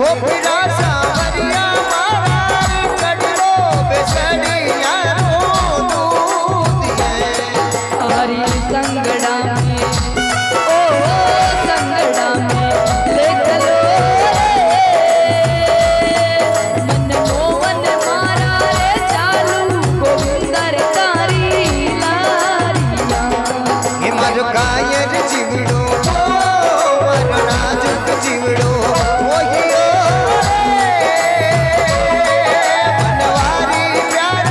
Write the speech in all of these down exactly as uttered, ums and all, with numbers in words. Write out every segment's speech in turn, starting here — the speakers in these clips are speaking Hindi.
खोपरा सावरिया मारा कड़ो बेसरिया रो दूध है हरी संगड़ा में ओ संगड़ा में ले चलो मन मोहन मारा रे चालू गोविंदर कारी लारिया हे मारो कायर जीवड़ो मारो नाजुक जीवड़ो मोहियो बनवारी प्यार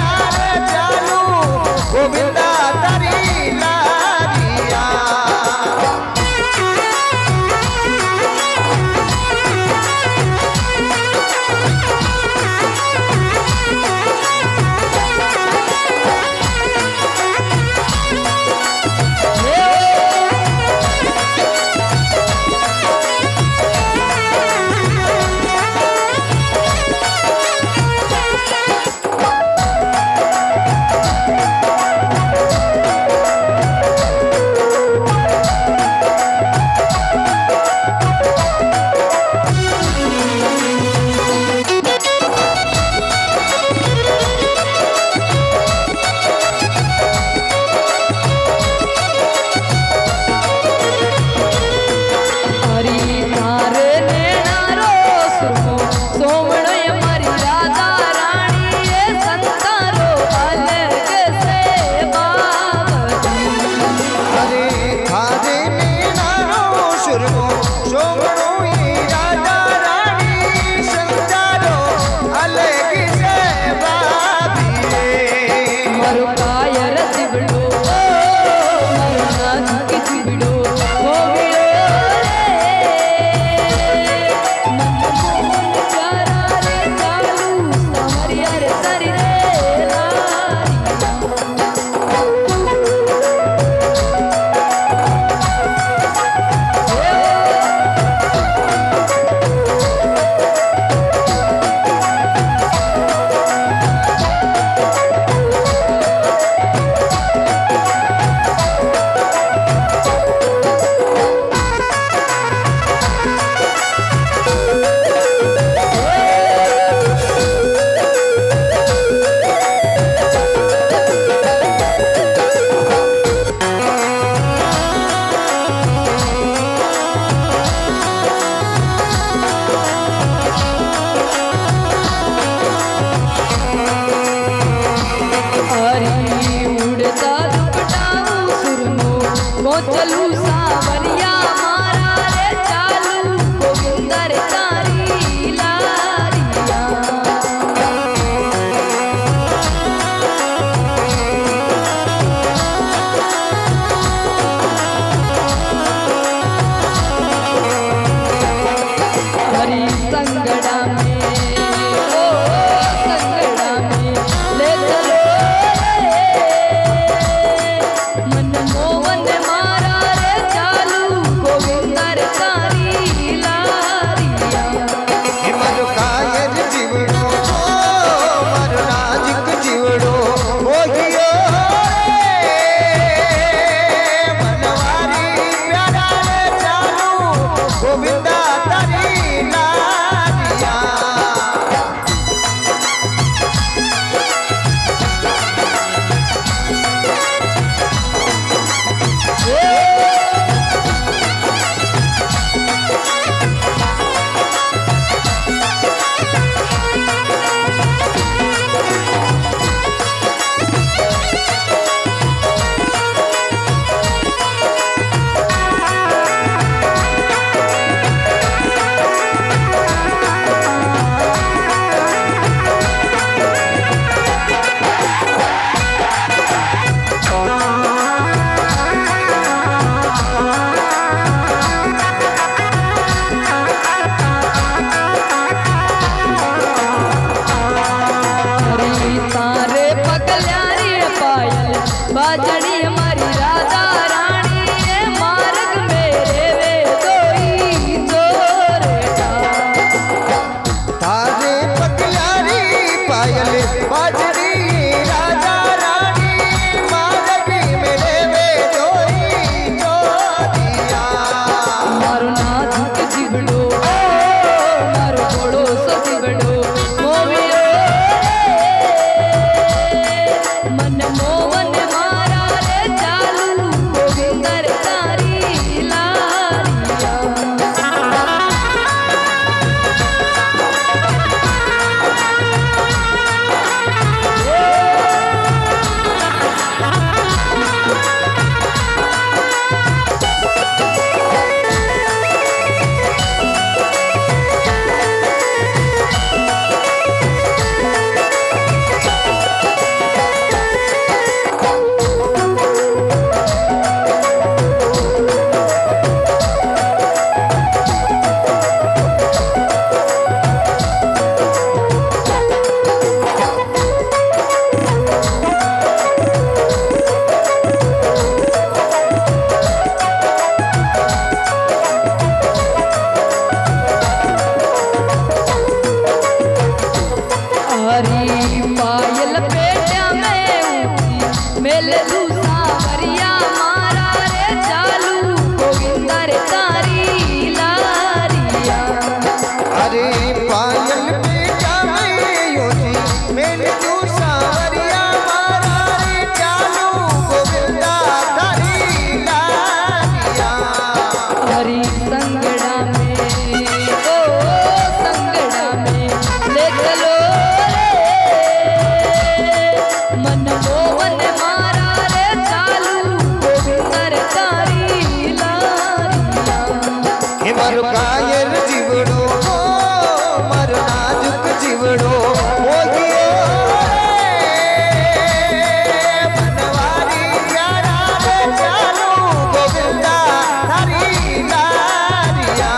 जीवड़ो हो गयो बनवारी यारा रे चालू गोविंदा थारी लारिया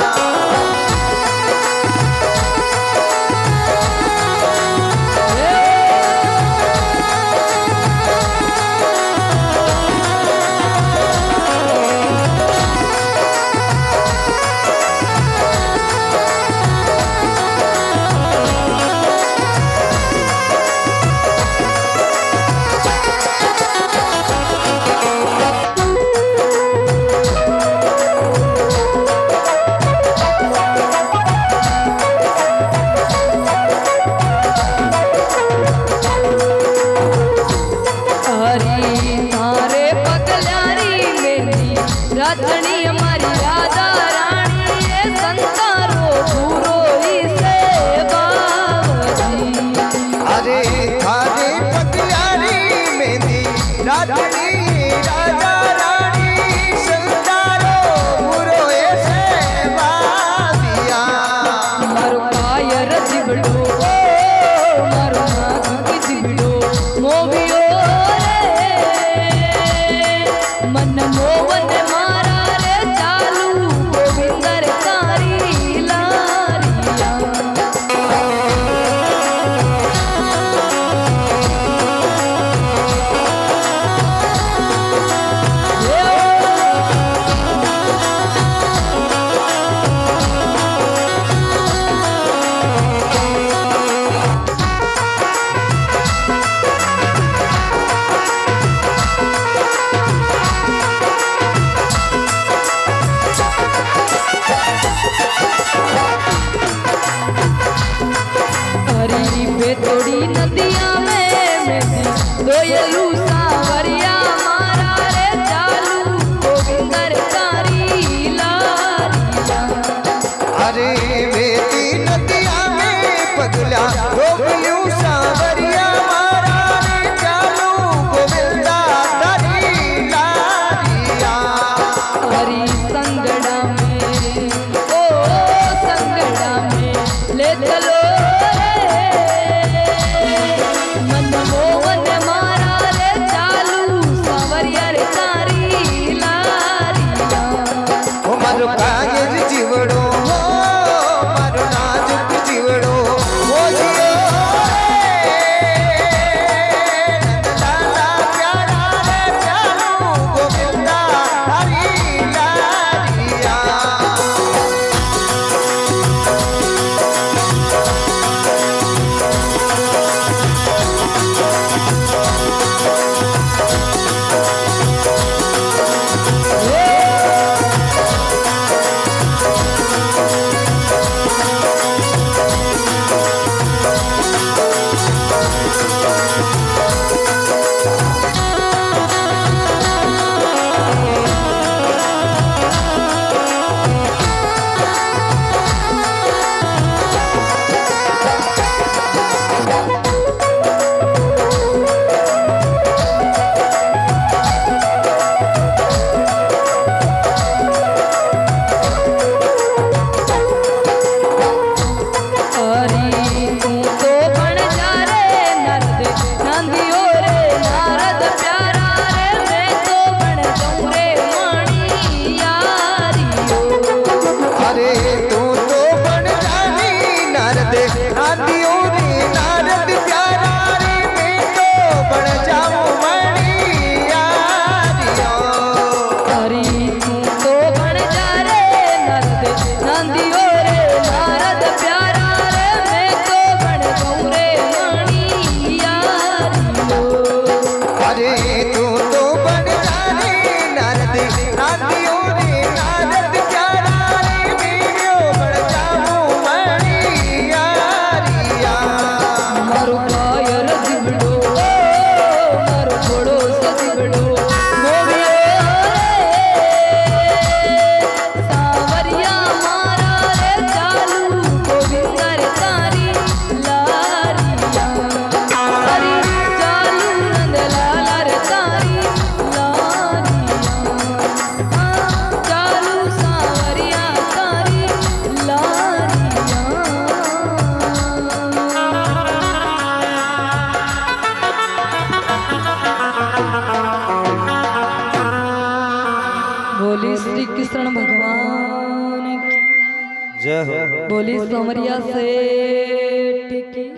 राधनी हमारी राधा रानी ये संतारो पूरो इसे बावजी अरे थारे पतियारी मेहंदी राधनी राजा रानी संतारो पूरो ऐसे बादिया मारो कायर जीवड़ो मारो नाथ की जीवड़ो मोवियो रे मन मोवन मारा रे चालू गोविंदर कारी लारिया हरी बेतोड़ी नदिया में मेरी दोयलू सावरिया मारा रे चालू गोविंदर कारी लारिया अरे वेती नदिया में पगला रोकलू सावरिया मारा रे चालू गोविंदा तारी लारिया हरी संगड़ा में ओ संगड़ा में ले चलो मन मोहन मारा रे चालू सावरिया रे कारी लारिया ओ मारो कायर जीवड़ो हो मारो नाजुक जीवड़ो हो जियो लाला प्यारा रे चालू गोविंदा थारी लारिया बोली श्री कृष्ण भगवान की जय हो। बोली समरिया सेठ की